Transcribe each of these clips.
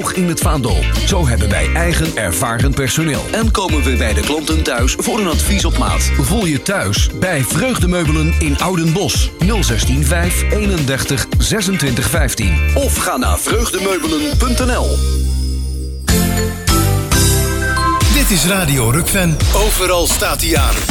hoog in het vaandel. Zo hebben wij eigen ervaren personeel. En komen we bij de klanten thuis voor een advies op maat. Voel je thuis bij Vreugdemeubelen in Oudenbosch. 016 5 31 26 15. Of ga naar vreugdemeubelen.nl. Dit is Radio Rukven. Overal staat hij aan.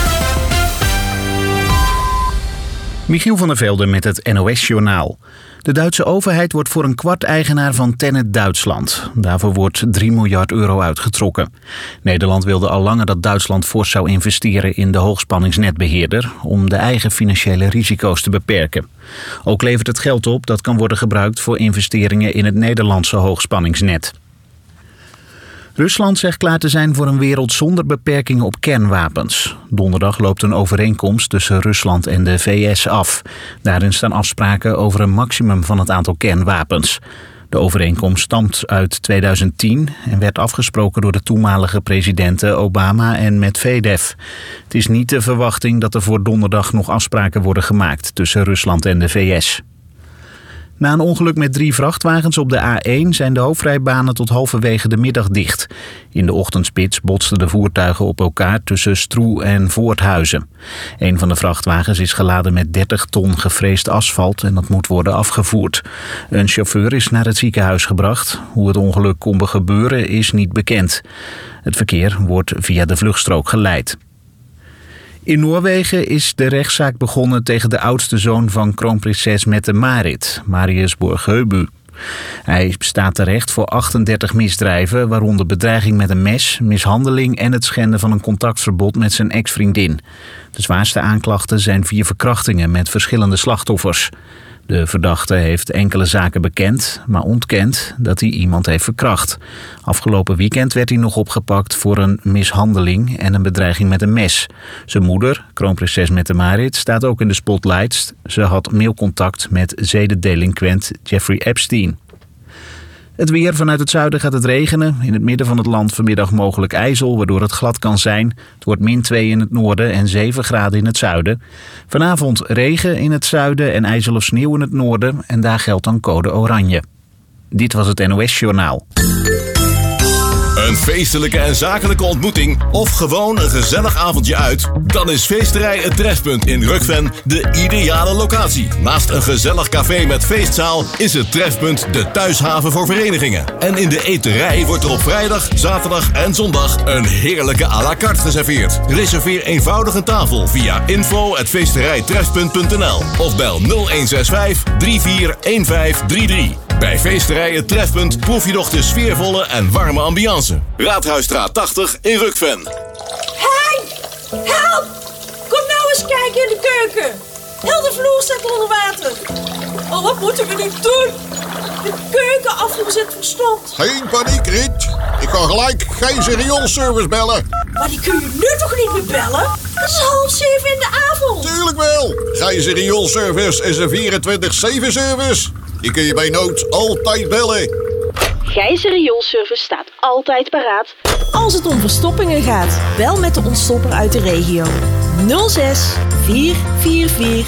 Michiel van der Velde met het NOS-journaal. De Duitse overheid wordt voor een kwart eigenaar van Tennet Duitsland. Daarvoor wordt 3 miljard euro uitgetrokken. Nederland wilde al langer dat Duitsland fors zou investeren in de hoogspanningsnetbeheerder om de eigen financiële risico's te beperken. Ook levert het geld op dat kan worden gebruikt voor investeringen in het Nederlandse hoogspanningsnet. Rusland zegt klaar te zijn voor een wereld zonder beperkingen op kernwapens. Donderdag loopt een overeenkomst tussen Rusland en de VS af. Daarin staan afspraken over een maximum van het aantal kernwapens. De overeenkomst stamt uit 2010 en werd afgesproken door de toenmalige presidenten Obama en Medvedev. Het is niet de verwachting dat er voor donderdag nog afspraken worden gemaakt tussen Rusland en de VS. Na een ongeluk met 3 vrachtwagens op de A1 zijn de hoofdrijbanen tot halverwege de middag dicht. In de ochtendspits botsten de voertuigen op elkaar tussen Stroe en Voorthuizen. Een van de vrachtwagens is geladen met 30 ton gevreesd asfalt en dat moet worden afgevoerd. Een chauffeur is naar het ziekenhuis gebracht. Hoe het ongeluk kon gebeuren is niet bekend. Het verkeer wordt via de vluchtstrook geleid. In Noorwegen is de rechtszaak begonnen tegen de oudste zoon van kroonprinses Mette-Marit, Marius Borgheubu. Hij staat terecht voor 38 misdrijven, waaronder bedreiging met een mes, mishandeling en het schenden van een contactverbod met zijn ex-vriendin. De zwaarste aanklachten zijn 4 verkrachtingen met verschillende slachtoffers. De verdachte heeft enkele zaken bekend, maar ontkent dat hij iemand heeft verkracht. Afgelopen weekend werd hij nog opgepakt voor een mishandeling en een bedreiging met een mes. Zijn moeder, kroonprinses Mette-Marit, staat ook in de spotlights. Ze had mailcontact met zedendelinquent Jeffrey Epstein. Het weer: vanuit het zuiden gaat het regenen. In het midden van het land vanmiddag mogelijk ijzel, waardoor het glad kan zijn. Het wordt -2 in het noorden en 7 graden in het zuiden. Vanavond regen in het zuiden en ijzel of sneeuw in het noorden. En daar geldt dan code oranje. Dit was het NOS-journaal. Een feestelijke en zakelijke ontmoeting of gewoon een gezellig avondje uit? Dan is Feesterij Het Trefpunt in Rukven de ideale locatie. Naast een gezellig café met feestzaal is het Trefpunt de thuishaven voor verenigingen. En in de eterij wordt er op vrijdag, zaterdag en zondag een heerlijke à la carte geserveerd. Reserveer eenvoudig een tafel via info@feesterijtrefpunt.nl of bel 0165 341533. Bij Feesterij Het Trefpunt proef je nog de sfeervolle en warme ambiance. Raadhuisstraat 80 in Rukven. Hey! Help! Kom nou eens kijken in de keuken. Heel de vloer staat onder water. Oh, wat moeten we nu doen? De keuken afgezet verstomd. Geen paniek, Riet. Ik kan gelijk Gijzer rioolservice bellen. Maar die kun je nu toch niet meer bellen? Het is 6:30 in de avond. Tuurlijk wel. Gijzer rioolservice is een 24/7 service. Die kun je bij nood altijd bellen. Gijzer Rioolservice staat altijd paraat als het om verstoppingen gaat. Bel met de ontstopper uit de regio. 06 444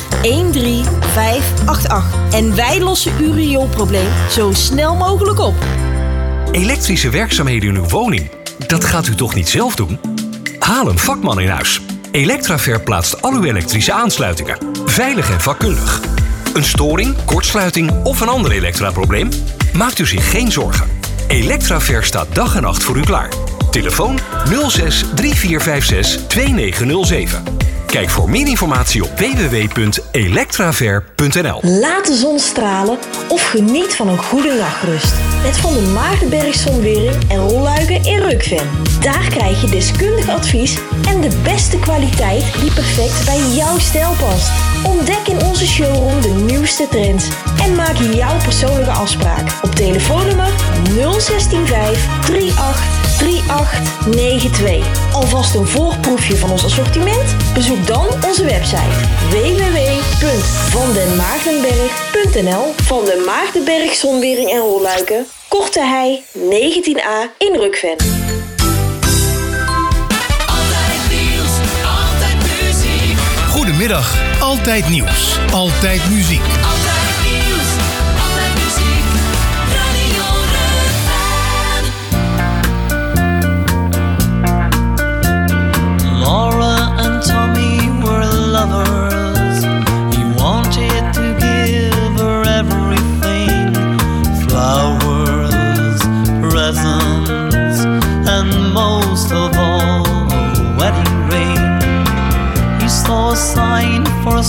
13588. En wij lossen uw rioolprobleem zo snel mogelijk op. Elektrische werkzaamheden in uw woning? Dat gaat u toch niet zelf doen? Haal een vakman in huis. Elektraver plaatst al uw elektrische aansluitingen. Veilig en vakkundig. Een storing, kortsluiting of een ander elektraprobleem? Maakt u zich geen zorgen. Elektraver staat dag en nacht voor u klaar. Telefoon 06 3456 2907. Kijk voor meer informatie op www.elektraver.nl. Laat de zon stralen of geniet van een goede nachtrust. Met Van der Maartenberg Zonwering en Rolluiken in Rukven. Daar krijg je deskundig advies en de beste kwaliteit die perfect bij jouw stijl past. Ontdek in onze showroom de nieuwste trends en maak jouw persoonlijke afspraak op telefoonnummer 0165 383892. Alvast een voorproefje van ons assortiment? Bezoek dan onze website www.vandenmaartenberg.nl. Van den Maartenberg Zonwering en Rolluiken, Korte Hei 19A in Rukven. Goedemiddag, altijd nieuws, altijd muziek. Altijd nieuws, altijd muziek, Radio Rukven.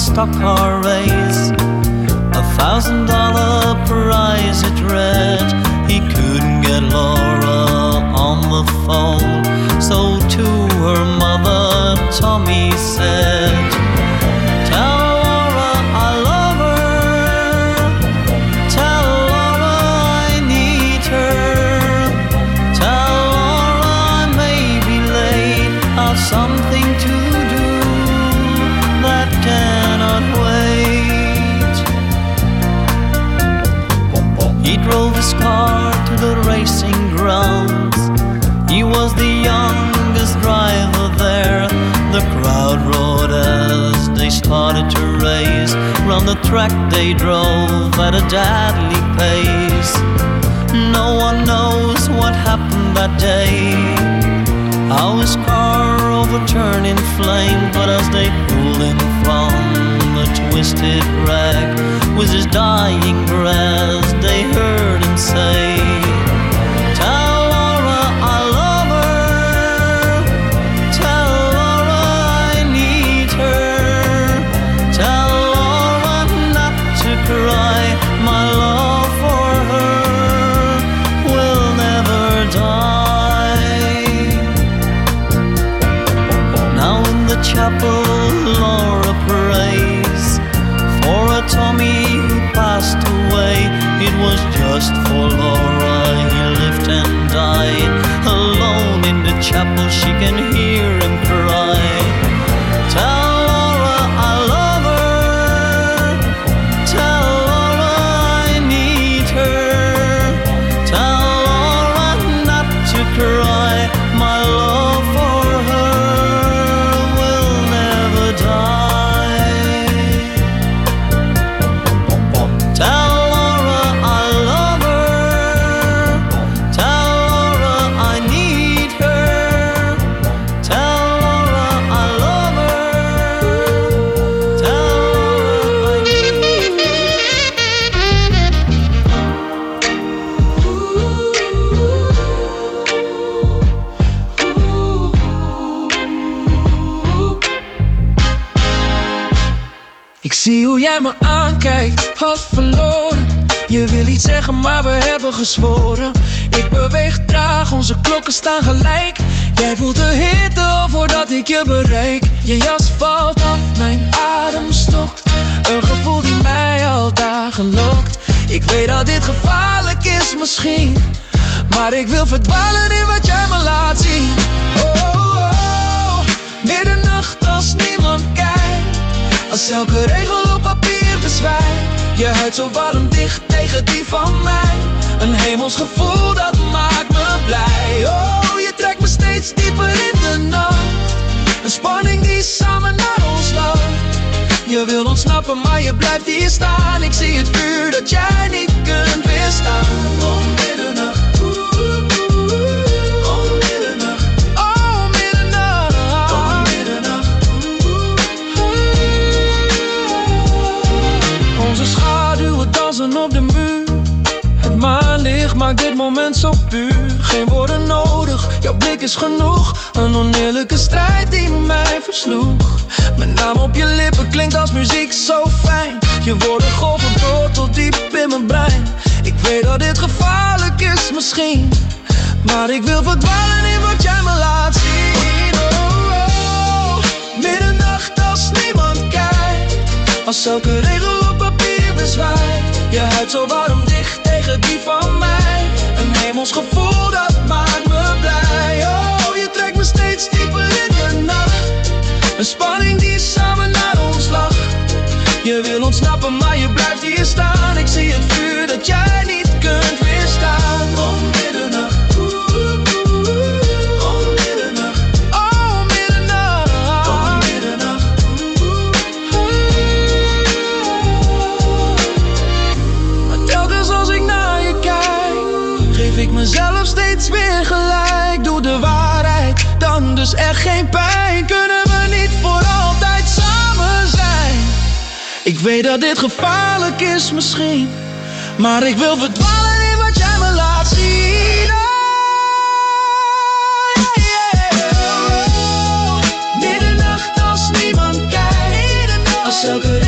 stock car race. $1,000 prize it read. He couldn't get Laura on the phone, so to her mother Tommy said, "Tell Laura I love her. Tell Laura I need her. Tell Laura I may be late. I've something to do that cannot wait." He drove his car to the racing grounds. He was the youngest driver there. The crowd roared as they started to race. Round the track they drove at a deadly pace. No one knows what happened that day, how his car overturned in flame. But as they pulled in from the twisted wreck, with his dying breath they heard him say, "Tell Laura I love her. Tell Laura I need her. Tell Laura not to cry. My love for her will never die." Now in the chapel Laura prays for a Tommy who passed away. It was just for Laura he lived and died. Alone in the chapel she can hear him cry, "Tell Laura I love her. Tell Laura I need her. Tell Laura not to cry. My love for her will never die." Tell Laura I love her. Tell Laura I need her. Tell Laura I love her. Tell Laura I need her. Ik zie hoe jij me aankijkt, had verloren. Je wil iets zeggen, maar we hebben gezworen. Ik beweeg traag, onze klokken staan gelijk. Jij voelt de hitte al voordat ik je bereik. Je jas valt af, mijn adem stokt. Een gevoel die mij al dagen lokt. Ik weet dat dit gevaarlijk is misschien, maar ik wil verdwalen in wat jij me laat zien. Oh, oh, oh. Middernacht als niemand kijkt. Als elke regel op papier bezwijkt. Je huid zo warm dicht tegen die van mij. Een hemels gevoel dat maakt me blij. Oh, je trekt me steeds dieper in de nacht. Een spanning die samen naar ons lacht. Je wil ontsnappen maar je blijft hier staan. Ik zie het vuur dat jij niet kunt weerstaan. Om middernacht. Op de muur. Het maanlicht maakt dit moment zo puur. Geen woorden nodig, jouw blik is genoeg. Een oneerlijke strijd die mij versloeg. Mijn naam op je lippen klinkt als muziek zo fijn. Je woorden golven door tot diep in mijn brein. Ik weet dat dit gevaarlijk is misschien, maar ik wil verdwalen in wat jij me laat zien. Oh, oh, middernacht als niemand kijkt. Als elke regel op papier bezwijkt. Je huid zo warm dicht tegen die van mij. Een hemels gevoel dat maakt me blij. Oh, je trekt me steeds dieper in de nacht. Een spanning die samen naar ons lacht. Je wil ontsnappen maar je blijft hier staan. Ik zie het vuur dat jij niet kunt weerstaan. Om middernacht. Mezelf steeds weer gelijk. Doe de waarheid, dan dus echt geen pijn. Kunnen we niet voor altijd samen zijn? Ik weet dat dit gevaarlijk is misschien, maar ik wil verdwalen in wat jij me laat zien. Oh, yeah. Middernacht als niemand kijkt. Als elke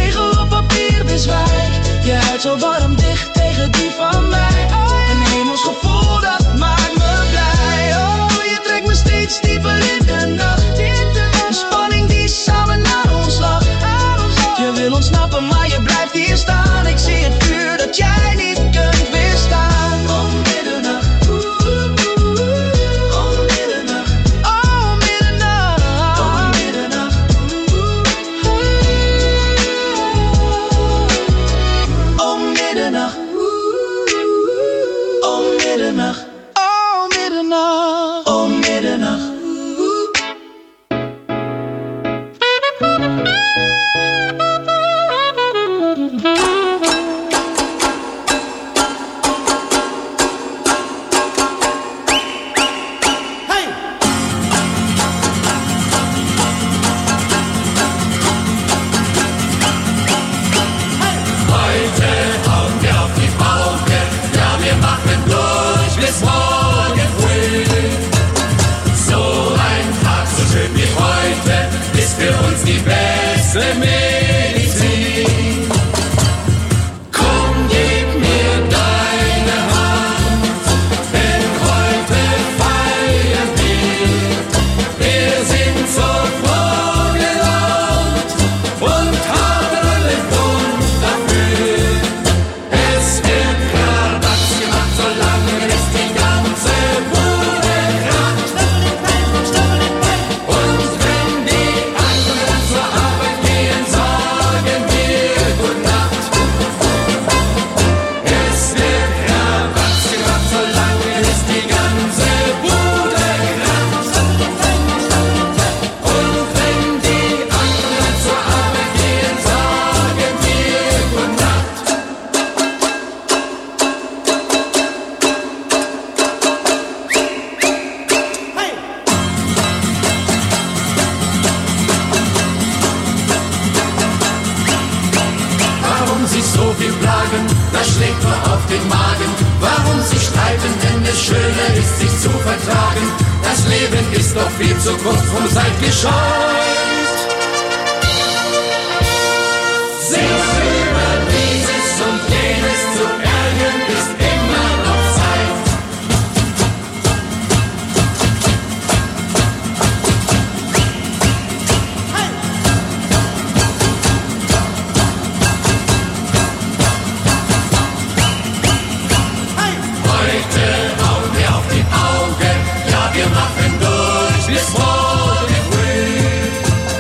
viel Plagen, das schlägt nur auf den Magen. Warum sie streiten, wenn es schöner ist, sich zu vertragen? Das Leben ist doch viel zu kurz, drum seid gescheut. Sich über dieses und jenes zu ärgern, ist immer noch Zeit. Heute hauen wir auf die Augen, ja wir machen durch bis morgen früh.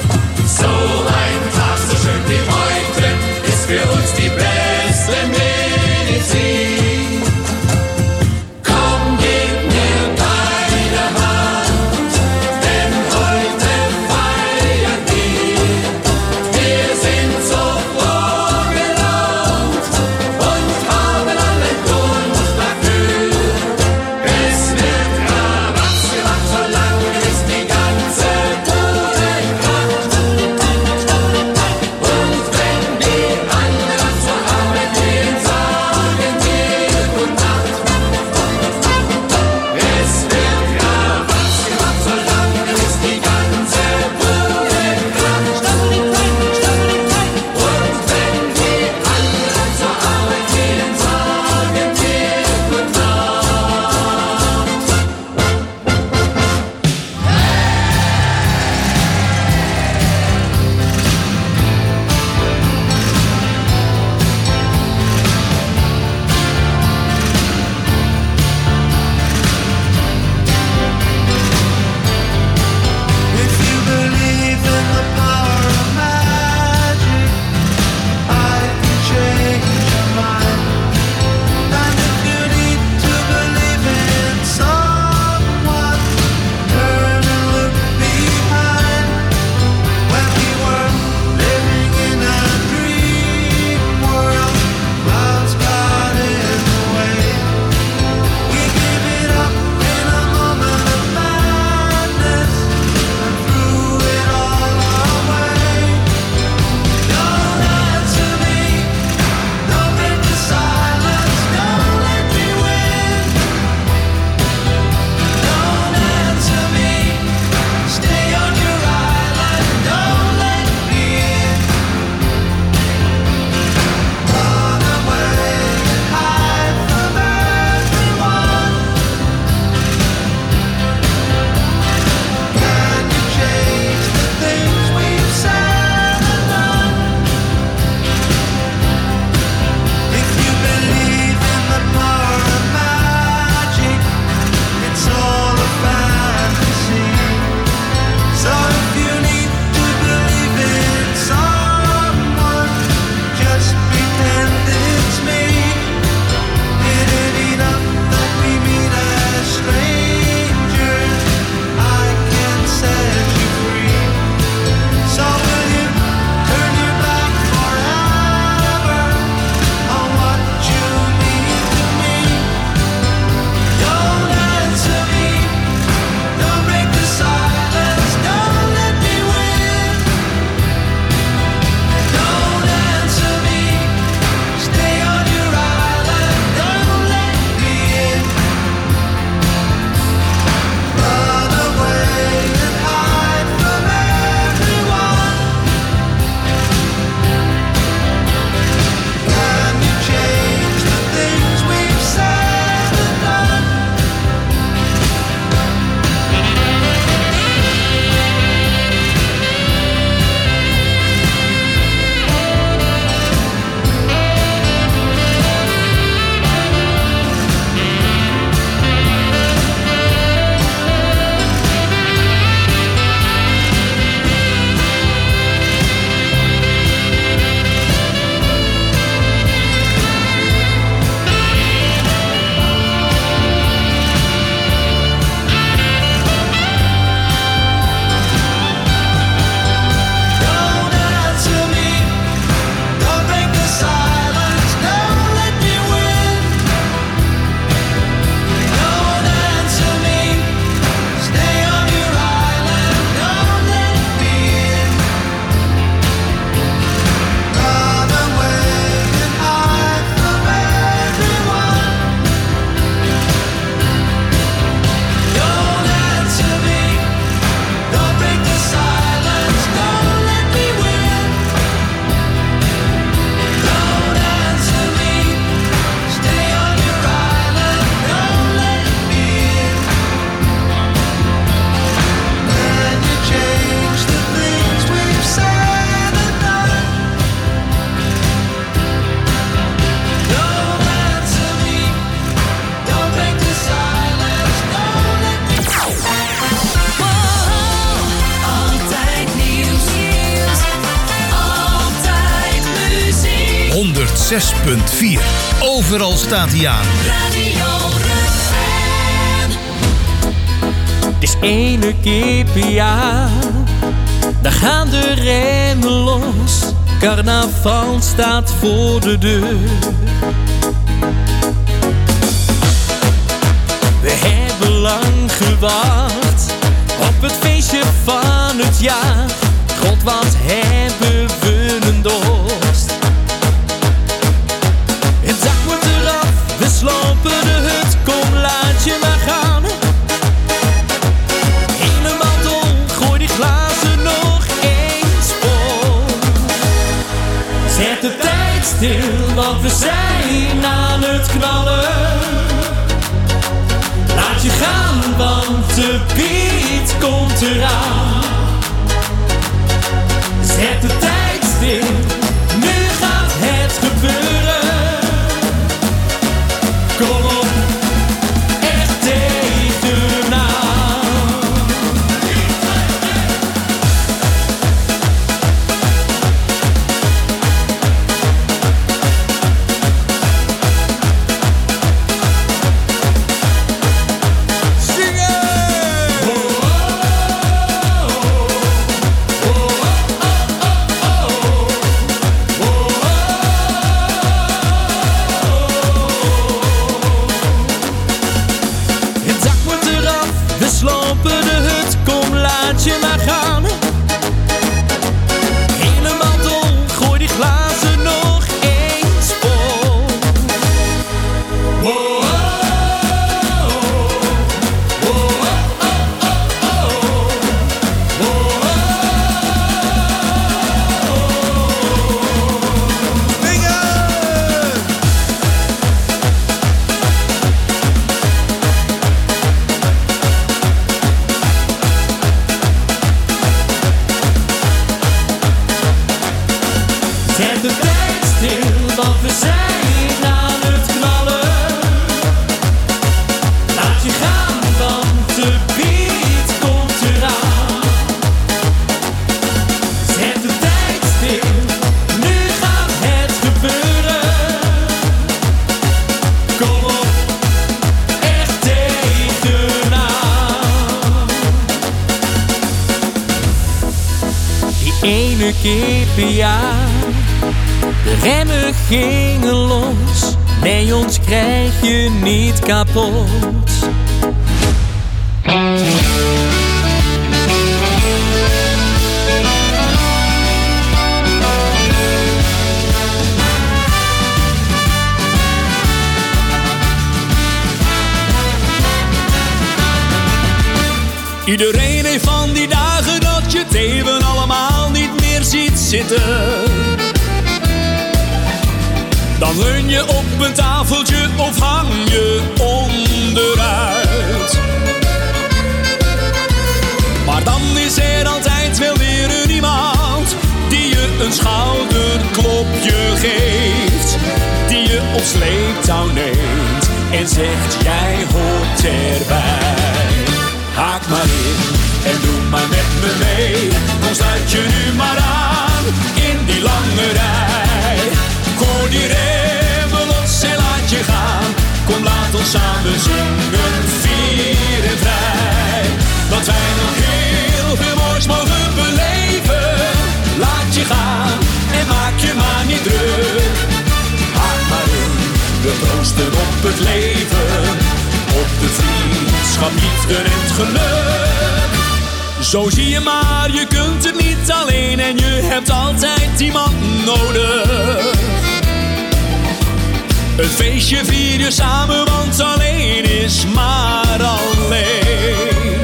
106.4. Overal staat hij aan. Het is ene keer per jaar, daar gaan de remmen los. Carnaval staat voor de deur. We hebben lang gewacht op het feestje van het jaar. God, wat hebben we een dorst. Het dak wordt eraf, we slopen de hut, kom laat je maar gaan. Helemaal dol, gooi die glazen nog eens vol. Zet de tijd stil, want we zijn aan het knallen. Laat je gaan, want de beat komt eraan. Zet de tijd stil, nu gaat het gebeuren. Kom op, echt tegenaan. Keer per jaar, de remmen gingen los. Nee, ons krijg je niet kapot. Iedereen heeft van die dagen dat je het even allemaal niet meer ziet zitten. Dan leun je op een tafeltje of hang je onderuit. Maar dan is er altijd wel weer een iemand die je een schouderklopje geeft, die je op sleeptouw neemt en zegt jij hoort erbij. Haak maar in en doe maar met me mee. Kom sluit je nu maar aan in die lange rij. Gooi die remmen los en laat je gaan. Kom laat ons samen zingen, vieren vrij. Dat wij nog heel veel moois mogen beleven. Laat je gaan en maak je maar niet druk. Haak maar in, we proosten op het leven. Op de vriendschap, liefde en het geluk. Zo zie je maar, je kunt het niet alleen en je hebt altijd iemand nodig. Een feestje vier je samen, want alleen is maar alleen.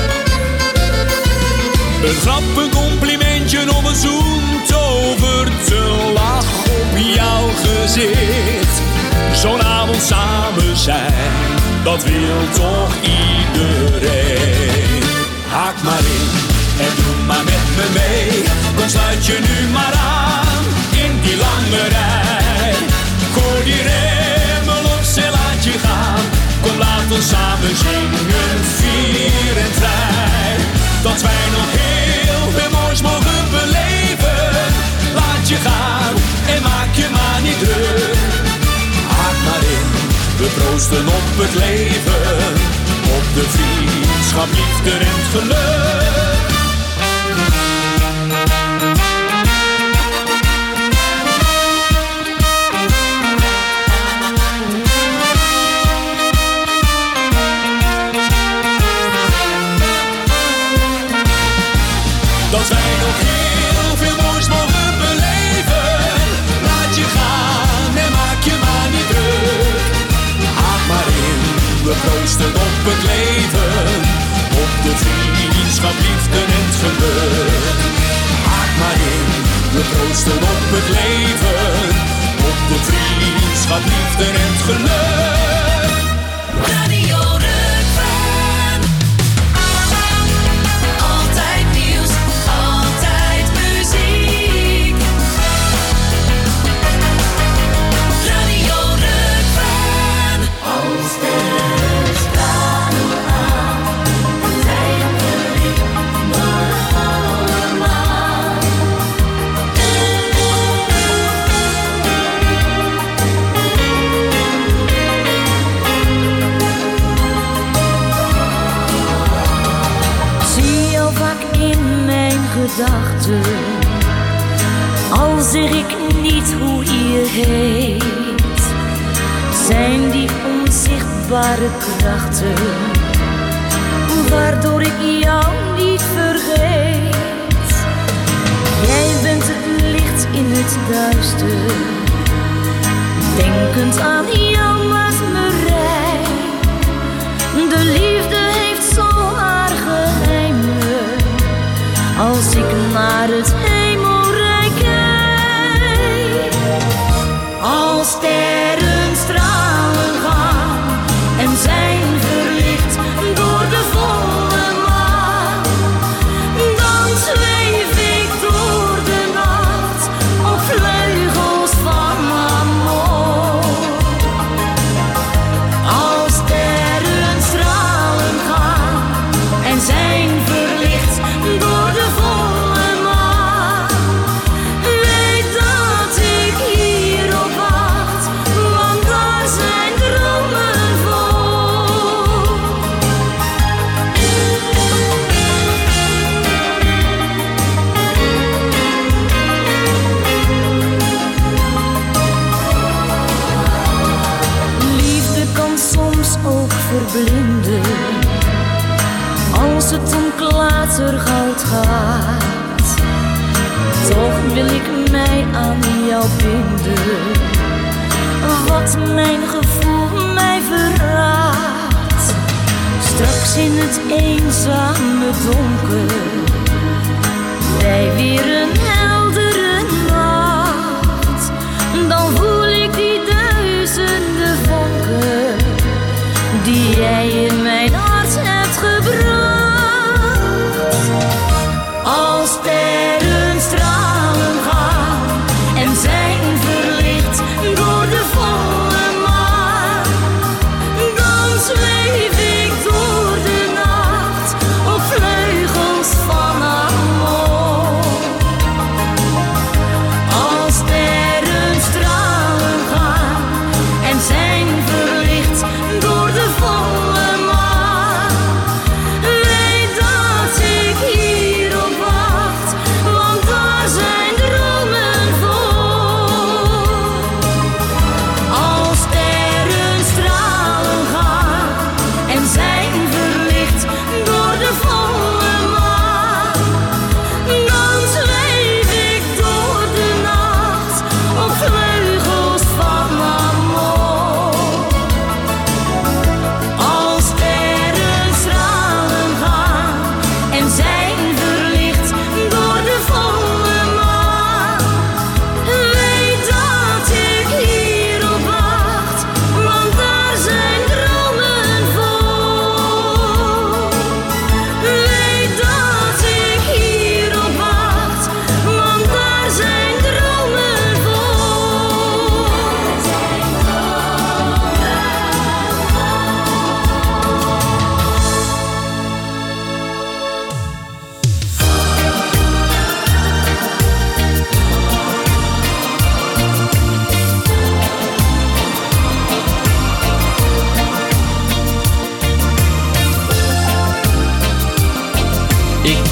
Een grap, een complimentje of een zoen tovert een lach op jouw gezicht. Zo'n avond samen zijn, dat wil toch iedereen. Haak maar in en doe maar met me mee. Kom sluit je nu maar aan in die lange rij. Gooi die remmen los en laat je gaan. Kom laat ons samen zingen, vieren vrij. Dat wij nog heel veel moois mogen beleven. Laat je gaan en maak je maar niet druk. proosten op het leven, op de vriendschap, liefde en geluk. Dat wij nog heel veel moois mogen beleven. Laat je gaan en maak je maar niet druk. Haak maar in, we proosten op het leven, op de vriendschap, liefde en het geluk. Haak maar in, we proosten op het leven, op de vriendschap, liefde en het geluk. Radio Rukven. Altijd nieuws, altijd muziek. Radio Rukven. Als de stralen aan, zijn verliefd door de volle maan. Zie jou vaak in mijn gedachten, al zeg ik niet hoe je heet. Zijn die onzichtbare krachten, waardoor ik jou niet vergeet. Jij bent het licht in het duister, denkend aan jou maakt me rein. De liefde heeft zo haar geheimen, als ik naar het hemelrijk kijk. Als sterren stralen gaan en zijn verlicht door de volle maan, dan zweef ik door de nacht op vleugels van amor. Als sterren stralen gaan en zijn verlicht door de volle maan, weet dat ik hierop wacht, want daar zijn dromen voor. Liefde kan soms ook verblinden, als het om klatergoud gaat. Toch wil ik mij aan jou binden, wat mijn gevoel mij verraadt. Straks in het eenzame donker, bij weer een heldere nacht, dan voel ik die duizenden vonken die jij in mijn hart hebt gebracht. Als sterren stralen gaan en zijn verlicht door de volle maan, dan zweef ik door de nacht op vleugels van amor.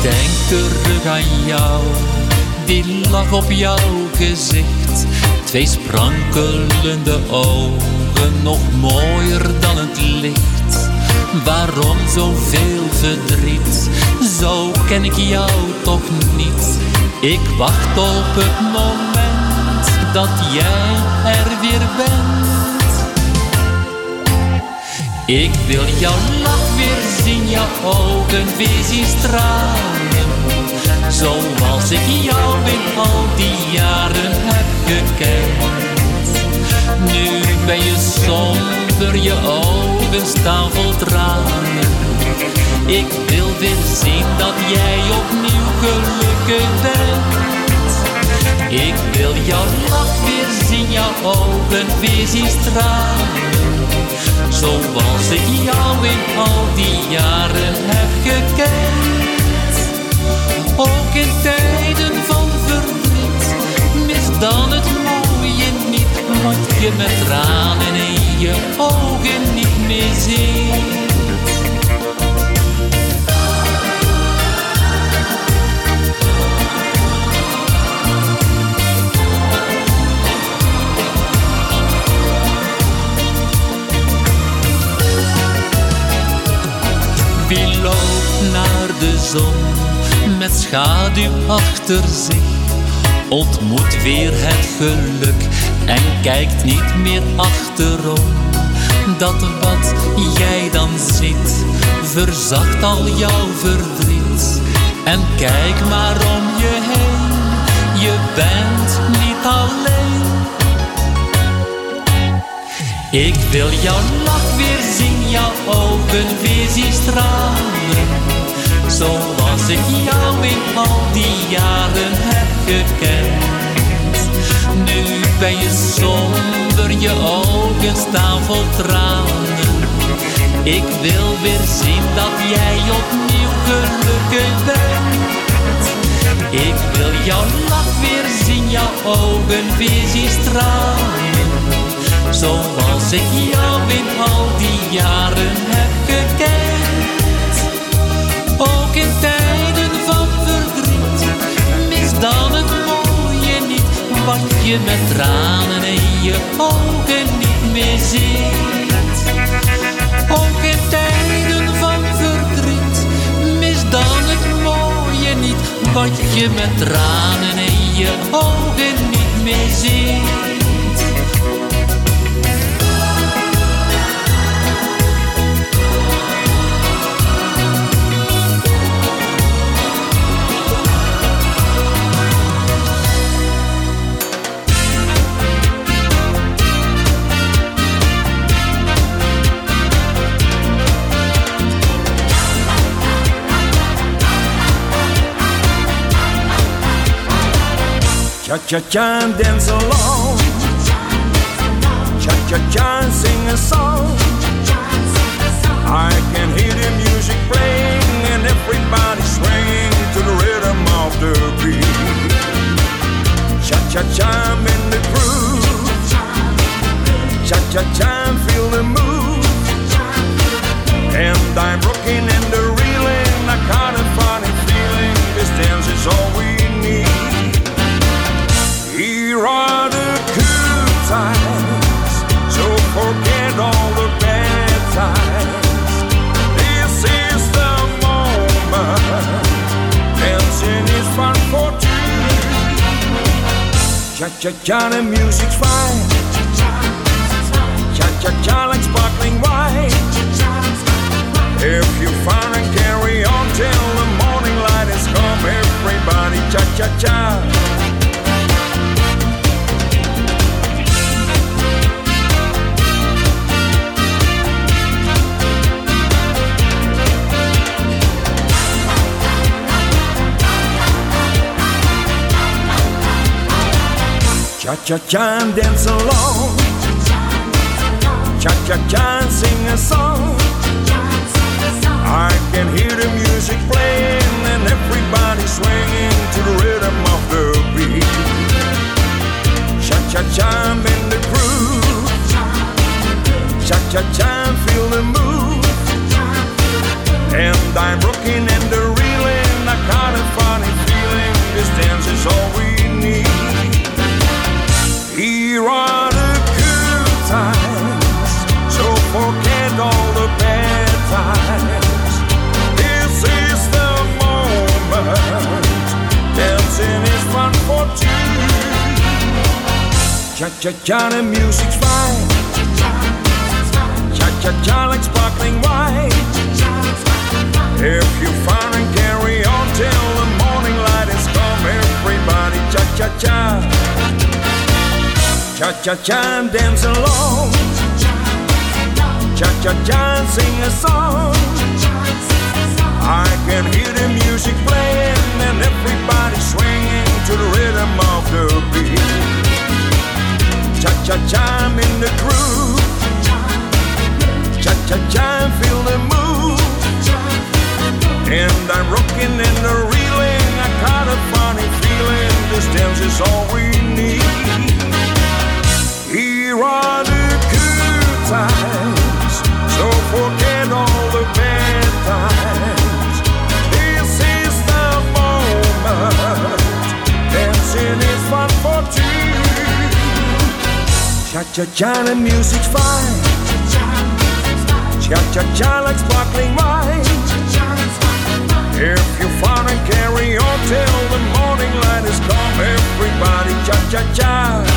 denk terug aan jou, die lach op jouw gezicht. 2 sprankelende ogen, nog mooier dan het licht. Waarom zoveel verdriet? Zo ken ik jou toch niet. Ik wacht op het moment dat jij er weer bent. Ik wil jouw lach weer zien, jouw ogen weer zien stralen. Zoals ik jou in al die jaren heb gekend. Nu ben je somber, je ogen staan vol tranen. Ik wil weer zien dat jij opnieuw gelukkig bent. Ik wil jouw lach weer zien, jouw ogen weer zien stralen. Zoals ik jou in al die jaren heb gekend. Ook in tijden van verdriet, mis dan het mooie niet. Wat je met tranen in je ogen niet meer ziet. Wie loopt naar de zon met schaduw achter zich, ontmoet weer het geluk en kijkt niet meer achterom. Dat wat jij dan ziet, verzacht al jouw verdriet. En kijk maar om je heen, je bent niet alleen. Ik wil jouw lach weer zien, jouw ogen weer zien stralen. Zoals ik jou in al die jaren heb gekend. Nu ben je somber, je ogen staan vol tranen. Ik wil weer zien dat jij opnieuw gelukkig bent. Ik wil jouw lach weer zien, jouw ogen weer zien stralen. Zoals ik jou in al die jaren heb gekend. Ook in tijden van verdriet, mis dan het mooie niet. Wat je met tranen in je ogen niet meer ziet. Ook in tijden van verdriet, mis dan het mooie niet. Wat je met tranen in je ogen niet meer ziet. Cha-cha-cha and dance along. Cha-cha-cha and sing a song. I can hear the music playing and everybody swinging to the rhythm of the beat. Cha-cha-cha, I'm in the groove. Cha-cha-cha and feel the move. And I'm rocking and the reeling. I got a funny feeling. This dance is all we need. Here are the good times, so forget all the bad times. This is the moment, dancing is fun for two. Cha-cha-cha, the music's fine. Cha-cha-cha like sparkling wine. If you fun and carry on till the morning light has come, everybody cha-cha-cha. Cha-cha-cha and dance along. Cha-cha-cha and sing a song. I can hear the music playing and everybody swinging to the rhythm of the beat. Cha-cha-cha, I'm in the groove. Cha-cha-cha, feel the move. And I'm rocking and the reeling. I got a funny feeling this dance is all we need. Here are the good times, so forget all the bad times. This is the moment, dancing is fun for two. Cha-cha-cha, the music's fine. Cha-cha-cha like sparkling wine. If you fun and carry on till the morning light is come, everybody cha-cha-cha. Cha-cha-cha and dance along. Cha-cha-cha and sing a song. I can hear the music playing and everybody swinging to the rhythm of the beat. Cha-cha-cha, I'm in the groove. Cha-cha-cha and feel the move. And I'm rocking and the reeling. I got a funny feeling this dance is all we need. Here are the good times, so forget all the bad times. This is the moment, dancing is fun for two. Cha-cha-cha, the music's fine. Cha-cha-cha like sparkling wine. If you fun and carry on till the morning light is come, everybody cha-cha-cha.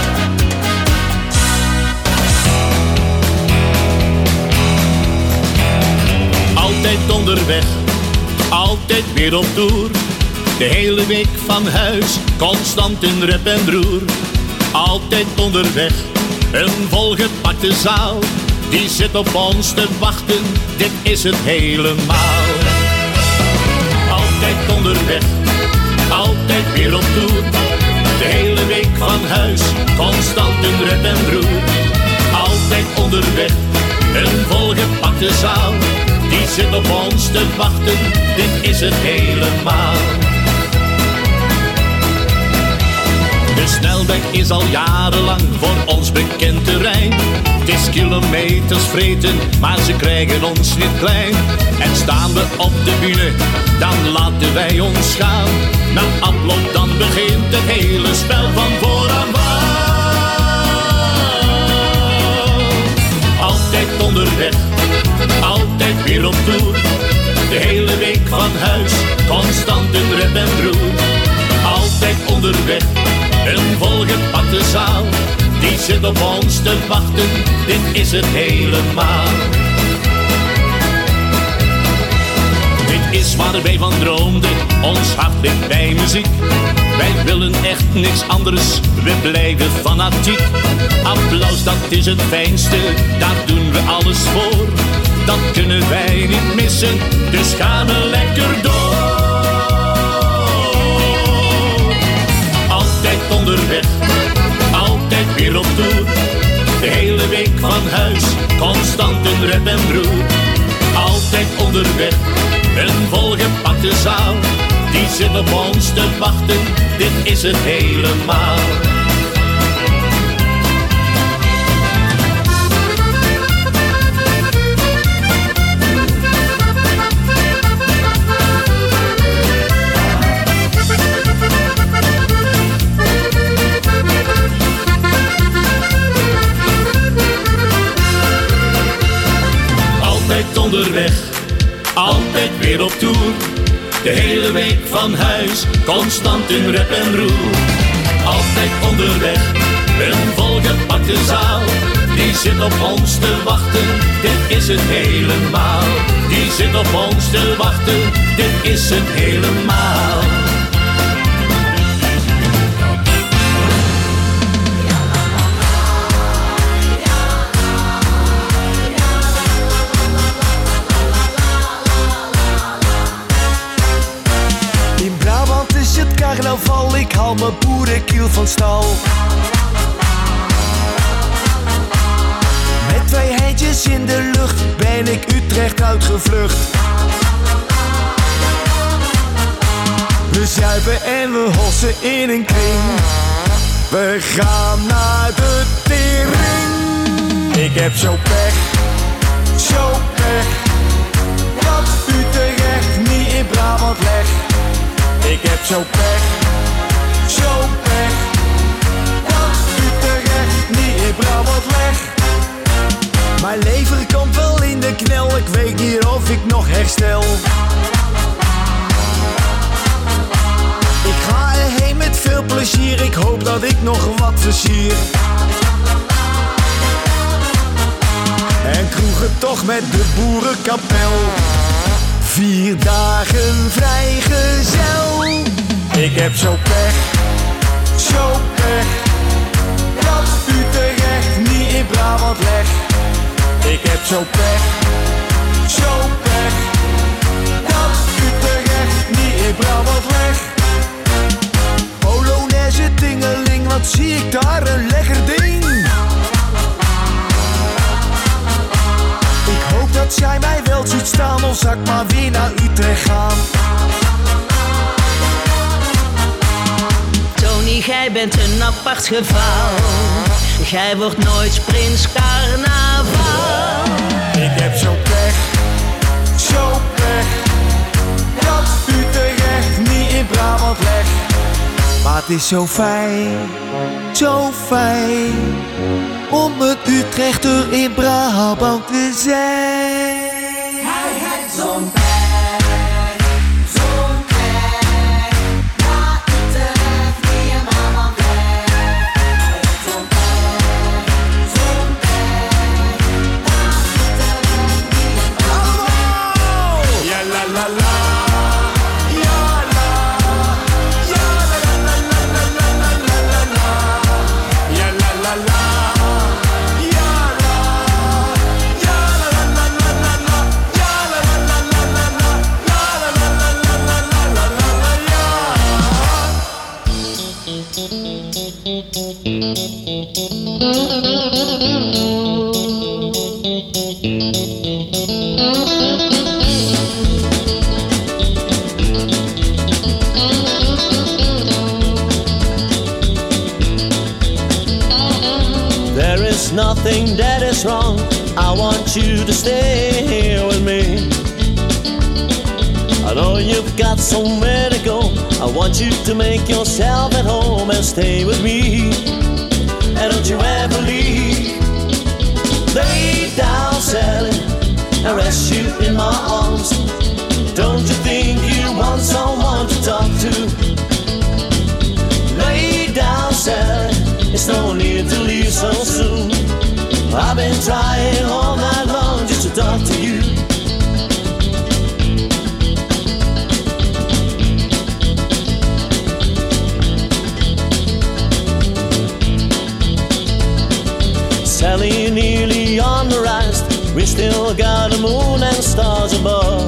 Altijd onderweg, altijd weer op toer. De hele week van huis, constant in rep en roer. Altijd onderweg, een volgepakte zaal. Die zit op ons te wachten, dit is het helemaal. Altijd onderweg, altijd weer op toer. De hele week van huis, constant in rep en roer. Altijd onderweg, een volgepakte zaal. Die zit op ons te wachten, dit is het helemaal. De snelweg is al jarenlang voor ons bekend terrein. Het is kilometers vreten, maar ze krijgen ons niet klein. En staan we op de bühne, dan laten wij ons gaan. Na afloop dan begint het hele spel van vooraan. Altijd onderweg, altijd weer op toer. De hele week van huis, constant in rep en roer. Altijd onderweg, een volgepakte zaal. Die zit op ons te wachten, dit is het helemaal. Dit is waar wij van droomden, ons hart ligt bij muziek. Wij willen echt niks anders, we blijven fanatiek. Applaus, dat is het fijnste, daar doen we alles voor. Dat kunnen wij niet missen, dus gaan we lekker door. Altijd onderweg, altijd weer op toer. De hele week van huis, constant in rep en roer. Altijd onderweg, een volgepakte zaal. Die zit op ons te wachten, dit is het helemaal. Altijd onderweg, altijd weer op toer. De hele week van huis, constant in rep en roer. Altijd onderweg, een volgepakte zaal. Die zit op ons te wachten, dit is het helemaal. Die zit op ons te wachten, dit is het helemaal. Carnaval, ik haal mijn boerenkiel van stal. Met 2 handjes in de lucht ben ik Utrecht uitgevlucht. We zuipen en we hossen in een kring. We gaan naar de tering. Ik heb zo pech, dat Utrecht niet in Brabant legt. zo pech, dat Utrecht niet in Brabant leg. Mijn lever komt wel in de knel, ik weet niet of ik nog herstel. Ik ga erheen met veel plezier, ik hoop dat ik nog wat versier. En kroegen toch met de boerenkapel, 4 dagen vrijgezel. Ik heb zo pech, dat Utrecht niet in Brabant leg. Ik heb zo pech, dat Utrecht niet in Brabant leg. Polonaise tingeling, wat zie ik daar, een lekker ding. Ik hoop dat zij mij wel ziet staan, of zal ik maar weer naar Utrecht gaan. Tony, gij bent een apart geval. Gij wordt nooit prins carnaval. Ik heb zo pech, dat Utrecht niet in Brabant leg. Maar het is zo fijn, om een Utrechter in Brabant te zijn. Hij heeft zo'n pech, ja, Utrecht niet in Brabant leg. Hij heeft zo'n pech, ja, Utrecht niet in Brabant leg. Ja la la la. Nothing that is wrong. I want you to stay here with me. I know you've got somewhere to go. I want you to make yourself at home and stay with me. And don't you ever leave. Lay down, Sally, and rest you in my arms. Don't you think you want someone to talk to? Lay down, Sally, it's no need to leave so soon. I've been trying all night long just to talk to you. Sally, nearly on the rise, we still got the moon and stars above.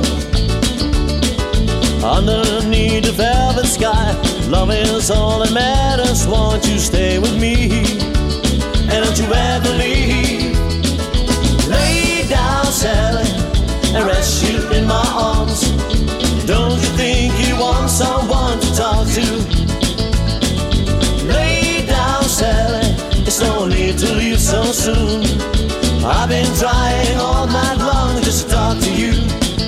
Underneath the velvet sky, love is all that matters. Won't you stay with me? And don't you ever leave. Lay down, Sally, and rest you in my arms. Don't you think you want someone to talk to? Lay down, Sally, it's no need to leave so soon. I've been trying all night long just to talk to you.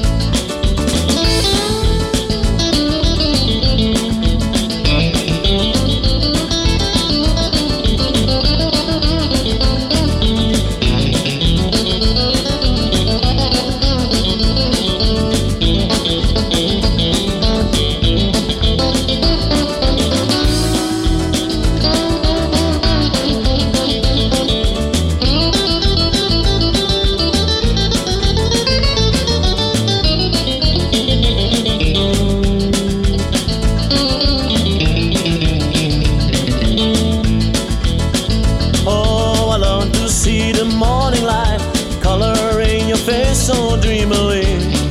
So dreamily.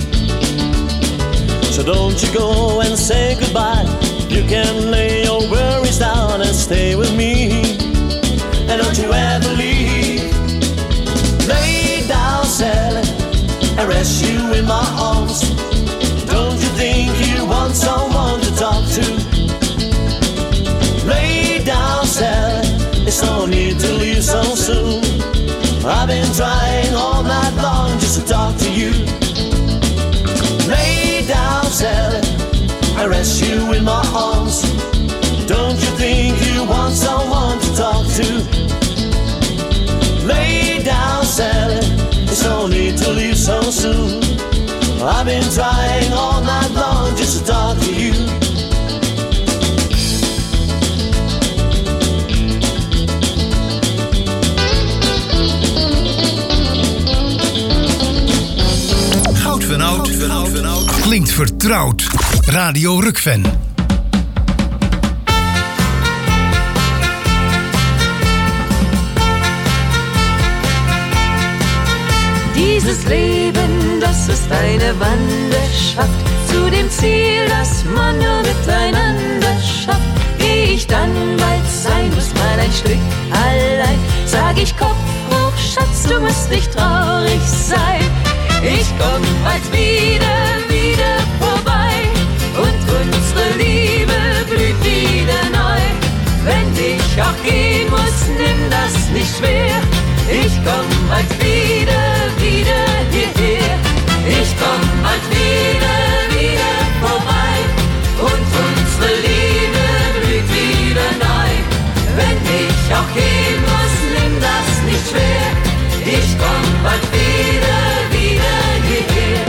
So don't you go and say goodbye. You can lay your worries down and stay with me. And don't you ever leave. Lay down, Sally, and rest you in my arms. Don't you think you want someone to talk to? Lay down, Sally, it's no need to leave so soon. I've been trying all night long just to talk to you. Lay down, Sally, I rest you in my arms. I've been trying all night long just to talk to you. Goud van Oud klinkt vertrouwd. Radio Rukven. Dieses Leben, das ist eine Wanderschaft zu dem Ziel, das man nur miteinander schafft. Ehe ich dann bald sein muss, mal ein Stück allein, sag ich Kopf hoch, Schatz, du musst nicht traurig sein. Ich komm bald wieder vorbei und unsere Liebe blüht wieder neu. Wenn ich auch gehen muss, nimm das nicht schwer. Ich komm bald wieder hierher. Ich komm bald wieder vorbei und unsere Liebe blüht wieder neu. Wenn ich auch gehen muss, nimm das nicht schwer. Ich komm bald wieder hierher.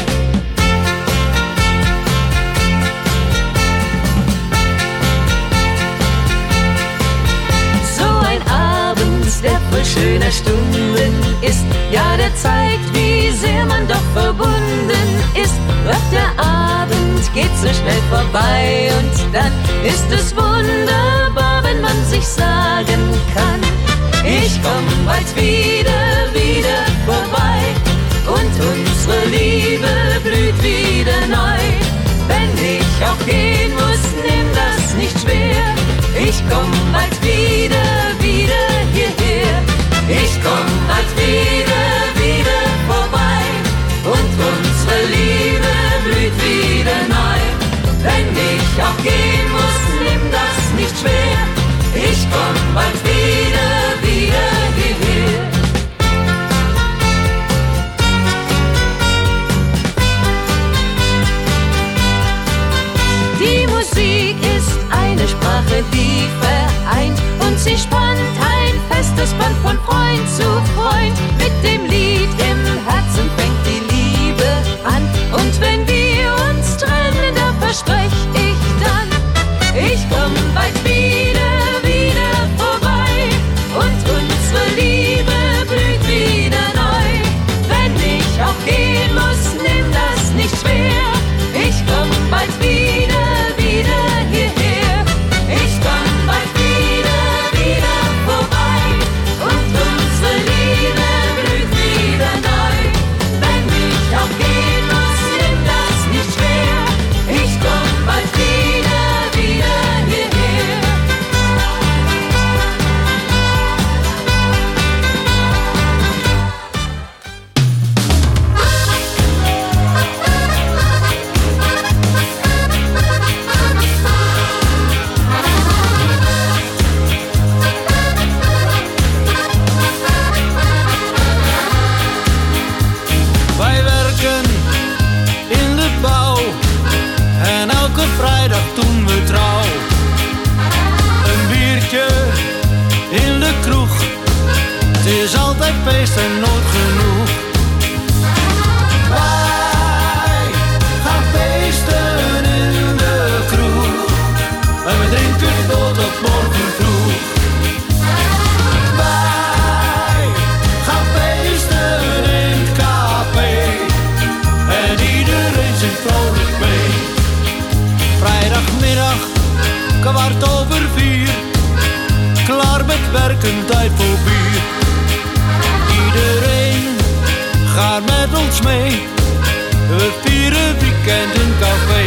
So ein Abend, der voll schöner Stunden ist, ja, der zeigt, wie sehr man doch verbunden ist. Doch der Abend geht so schnell vorbei und dann ist es wunderbar, wenn man sich sagen kann, ich komm bald wieder vorbei und unsere Liebe blüht wieder neu. Wenn ich auch gehen muss, nimm das nicht schwer. Ich komm bald wieder hierher. Ich komm bald wieder vorbei und unsere Liebe blüht wieder neu. Wenn ich auch gehen muss, nimm das nicht schwer. Ich komm bald wieder hierher. Die Musik ist eine Sprache, die vereint und sie spannt ein festes Band von Freund zu Freund. Mit dem Lied im Herzen fängt die Liebe an und wenn wir uns trennen, da versprech ich dann, ich komm bald wieder vorbei und unsere Liebe blüht wieder neu. Wenn ich auch gehen muss, nimm das nicht schwer. Ich komm bald wieder hierher. Ich komm bald wieder vorbei und unsere Liebe blüht wieder neu. Wenn ich auch gehen muss, nimm das nicht schwer. Ich komm bald wieder hierher. Wij werken in de bouw en elke vrijdag doen we trouw. Een biertje in de kroeg, het is altijd feest en nooit genoeg. Wij gaan feesten in de kroeg en we drinken tot op morgen vroeg. Wij gaan feesten in het café en iedereen zingt vrolijk mee. Vrijdagmiddag, 3:15, klaar met werken, tijd voor bier. Iedereen gaat met ons mee, we vieren weekend in café.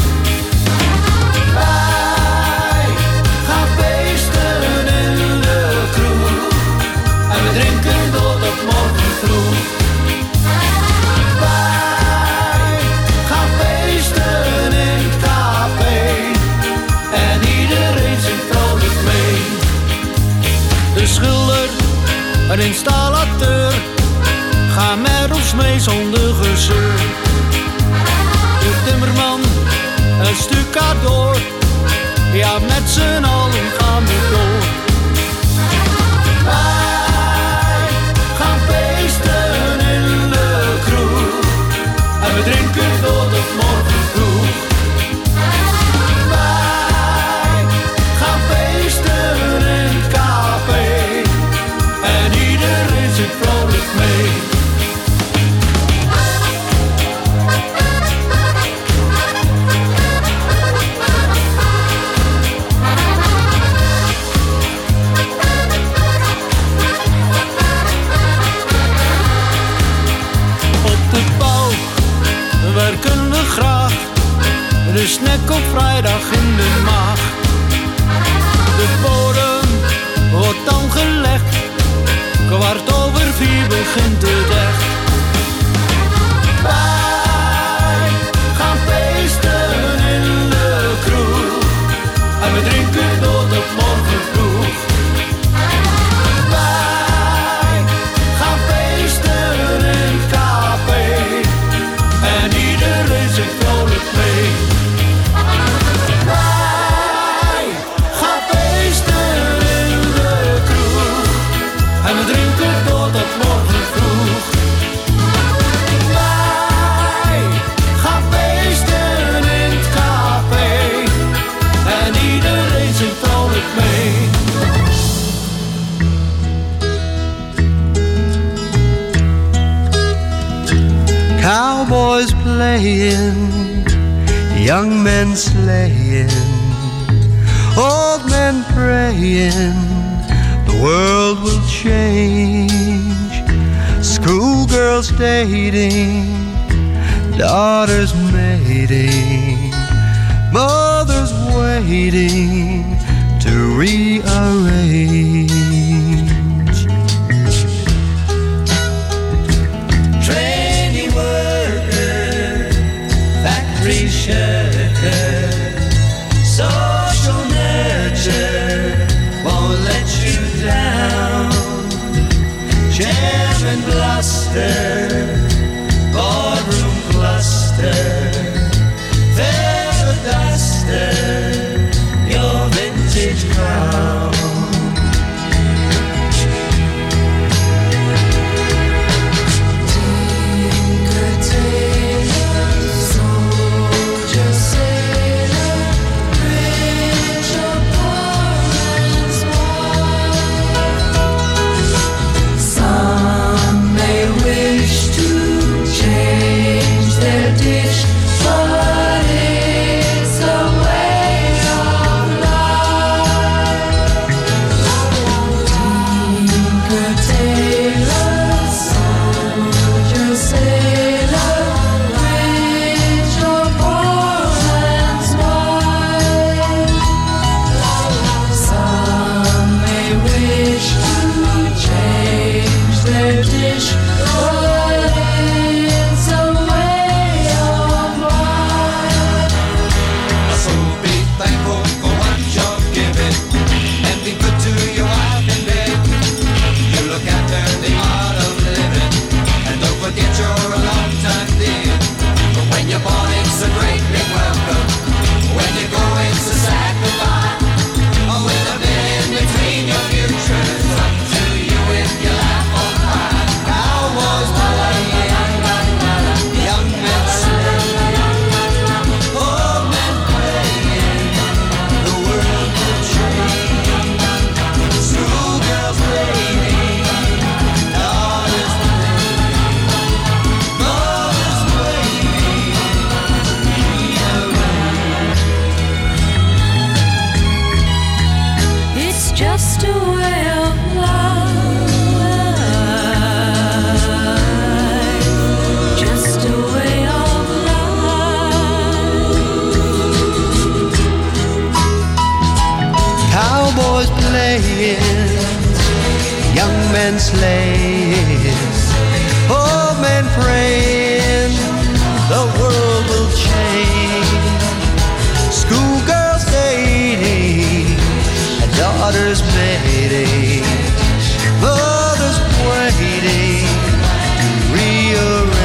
Wij gaan feesten in de kroeg en we drinken tot op morgen vroeg. Wij gaan feesten in het café en iedereen zingt vrolijk mee. De schilder, een installateur, ga met ons mee zonder gezeur. De timmerman, een stucadoor, ja, met z'n allen gaan we door. Wij gaan feesten in de kroeg en we drinken de snack op vrijdag in de maag. De bodem wordt dan gelegd, 4:15 begint het echt. Wij gaan feesten in de kroeg en we drinken tot op morgen vroeg. Wij gaan feesten in het café en iedereen zit vrolijk mee. Wij gaan feesten in de kroeg en we drinken tot op morgen vroeg. Wij gaan feesten in het café en iedereen zit vrolijk mee. Cowboys playing, young men slaying, old men praying, the world will change. Schoolgirls dating, daughters mating, mothers waiting to rearrange. Trainee worker, factory shirker, social nurture won't let you down. Jam and bluster, boardroom cluster, feather duster, your vintage crown. Young men slaying, old men praying, the world will change. Schoolgirls dating, and daughters mating, mothers waiting to rearrange.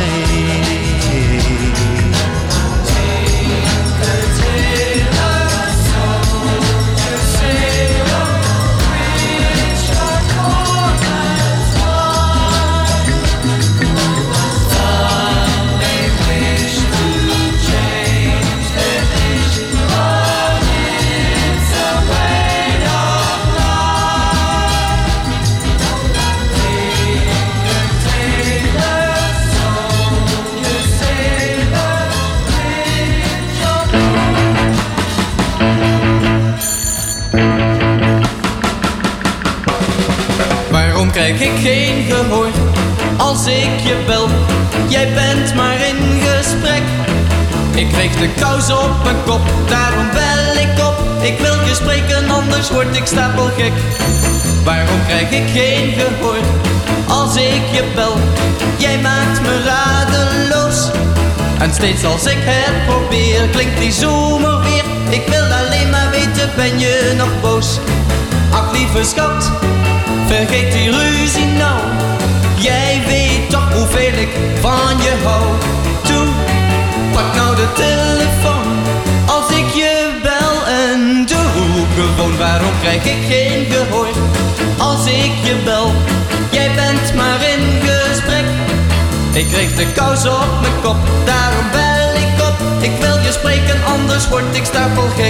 Krijg ik geen gehoor als ik je bel, jij bent maar in gesprek. Ik kreeg de kous op mijn kop, daarom bel ik op. Ik wil je spreken, anders word ik stapelgek. Waarom krijg ik geen gehoor als ik je bel? Jij maakt me radeloos. En steeds als ik het probeer, klinkt die zoemer weer. Ik wil alleen maar weten, ben je nog boos? Ach lieve schat, vergeet die ruzie nou. Jij weet toch hoeveel ik van je hou. Toe, pak nou de telefoon als ik je bel en doe gewoon. Waarom krijg ik geen gehoor als ik je bel? Jij bent maar in gesprek. Ik kreeg de kous op mijn kop, daarom bel ik op. Ik wil je spreken, anders word ik stapelgek.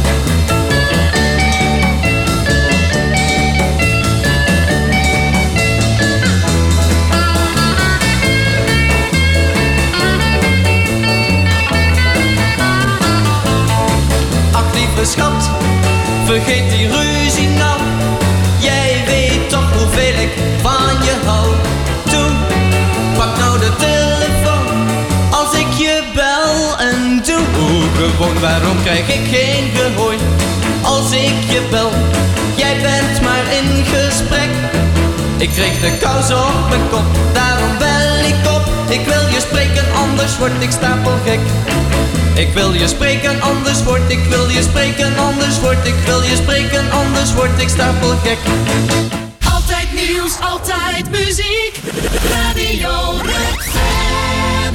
Ach lieve schat, vergeet die ruzie nou. Jij weet toch hoeveel ik van je hou. Toe, pak nou de telefoon als ik je bel en doe gewoon. Waarom krijg ik geen gehoor als ik je bel? Jij bent maar in gesprek. Ik kreeg de kous op mijn kop, daarom bel ik op. Ik wil je spreken, anders word ik stapelgek. Ik wil je spreken, anders word ik. Wil je spreken, anders word ik. Wil je spreken, anders word ik stapelgek. Altijd nieuws, altijd muziek. Radio Rukven.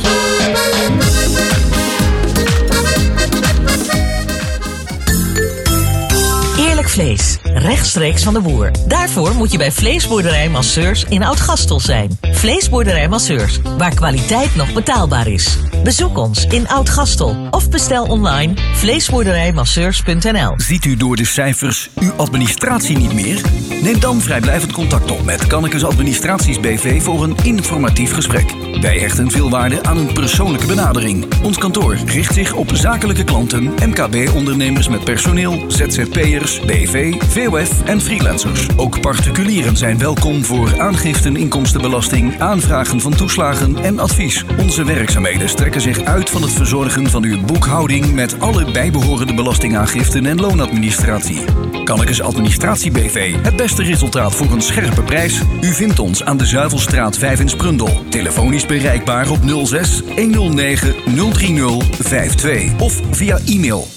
Eerlijk vlees, rechtstreeks van de boer. Daarvoor moet je bij Vleesboerderij Masseurs in Oud-Gastel zijn. Vleesboerderij Masseurs, waar kwaliteit nog betaalbaar is. Bezoek ons in Oud-Gastel of bestel online vleesboerderijmasseurs.nl. Ziet u door de cijfers uw administratie niet meer? Neem dan vrijblijvend contact op met Kannekes Administraties BV voor een informatief gesprek. Wij hechten veel waarde aan een persoonlijke benadering. Ons kantoor richt zich op zakelijke klanten, MKB-ondernemers met personeel, ZZP'ers, BV, VOF en freelancers. Ook particulieren zijn welkom voor aangiften inkomstenbelasting, aanvragen van toeslagen en advies. Onze werkzaamheden strekken zich uit van het verzorgen van uw boekhouding met alle bijbehorende belastingaangiften en loonadministratie. Kannekes Administratie BV, het beste resultaat voor een scherpe prijs. U vindt ons aan de Zuivelstraat 5 in Sprundel. Telefonisch bereikbaar op 06 109 030 52 of via e-mail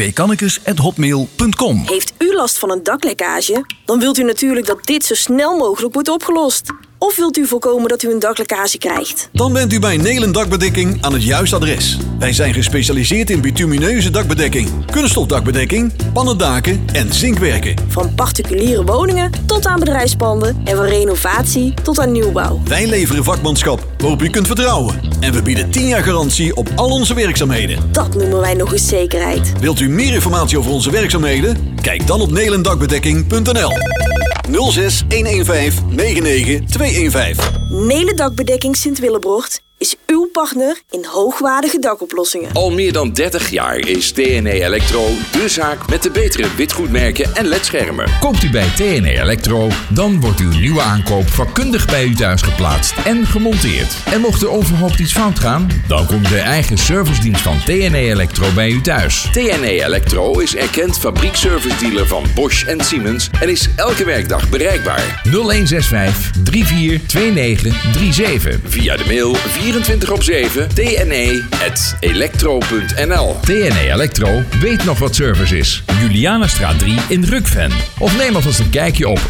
jwkannekes@hotmail.com. Heeft u last van een daklekkage? Dan wilt u natuurlijk dat dit zo snel mogelijk wordt opgelost. Of wilt u voorkomen dat u een daklekkage krijgt? Dan bent u bij Nelen Dakbedekking aan het juiste adres. Wij zijn gespecialiseerd in bitumineuze dakbedekking, kunststofdakbedekking, pannendaken en zinkwerken. Van particuliere woningen tot aan bedrijfspanden en van renovatie tot aan nieuwbouw. Wij leveren vakmanschap waarop u kunt vertrouwen. En we bieden 10 jaar garantie op al onze werkzaamheden. Dat noemen wij nog eens zekerheid. Wilt u meer informatie over onze werkzaamheden? Kijk dan op nelendakbedekking.nl. 06 115 99 215. Nelen Dakbedekking Sint-Willebrocht is uw partner in hoogwaardige dakoplossingen. Al meer dan 30 jaar is TNE Electro de zaak met de betere witgoedmerken en ledschermen. Koopt u bij TNE Electro, dan wordt uw nieuwe aankoop vakkundig bij u thuis geplaatst en gemonteerd. En mocht er onverhoopt iets fout gaan, dan komt de eigen servicedienst van TNE Electro bij u thuis. TNE Electro is erkend fabriekservice-dealer van Bosch en Siemens en is elke werkdag bereikbaar. 0165 342937. Via de mail 24/7 tne@electro.nl. TNE Electro weet nog wat service is. Julianastraat 3 in Rukven. Of neem alvast een kijkje op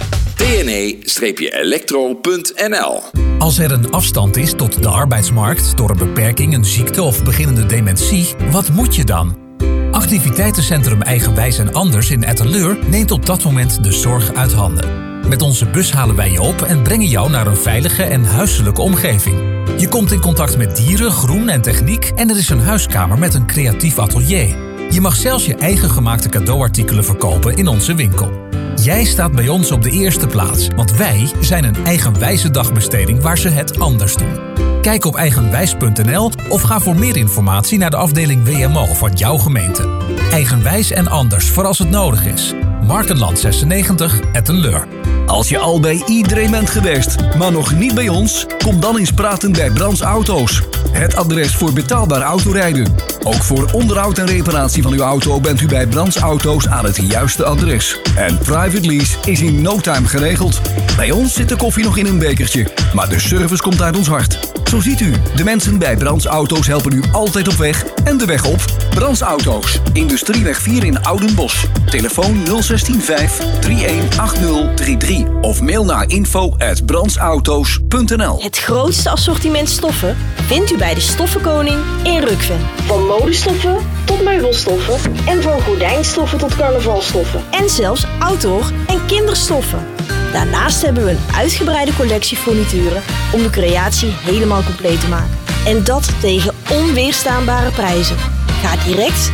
tne-electro.nl. Als er een afstand is tot de arbeidsmarkt door een beperking, een ziekte of beginnende dementie, wat moet je dan? Activiteitencentrum Eigenwijs en Anders in Etteleur neemt op dat moment de zorg uit handen. Met onze bus halen wij je op en brengen jou naar een veilige en huiselijke omgeving. Je komt in contact met dieren, groen en techniek en er is een huiskamer met een creatief atelier. Je mag zelfs je eigen gemaakte cadeauartikelen verkopen in onze winkel. Jij staat bij ons op de eerste plaats, want wij zijn een eigenwijze dagbesteding waar ze het anders doen. Kijk op eigenwijs.nl of ga voor meer informatie naar de afdeling WMO van jouw gemeente. Eigenwijs en Anders voor als het nodig is. Markenland 96, Etteleur. Als je al bij iedereen bent geweest, maar nog niet bij ons, kom dan eens praten bij Brands Auto's. Het adres voor betaalbaar autorijden. Ook voor onderhoud en reparatie van uw auto bent u bij Brands Auto's aan het juiste adres. En private lease is in no time geregeld. Bij ons zit de koffie nog in een bekertje, maar de service komt uit ons hart. Zo ziet u, de mensen bij Brands Auto's helpen u altijd op weg en de weg op. Brands Auto's, Industrieweg 4 in Oudenbosch. Telefoon 016 318033 of mail naar info@brandsauto's.nl. Het grootste assortiment stoffen vindt u bij de Stoffenkoning in Rukven. Van modestoffen tot meubelstoffen en van gordijnstoffen tot carnavalstoffen. En zelfs outdoor- en kinderstoffen. Daarnaast hebben we een uitgebreide collectie furnituren om de creatie helemaal compleet te maken. En dat tegen onweerstaanbare prijzen. Ga direct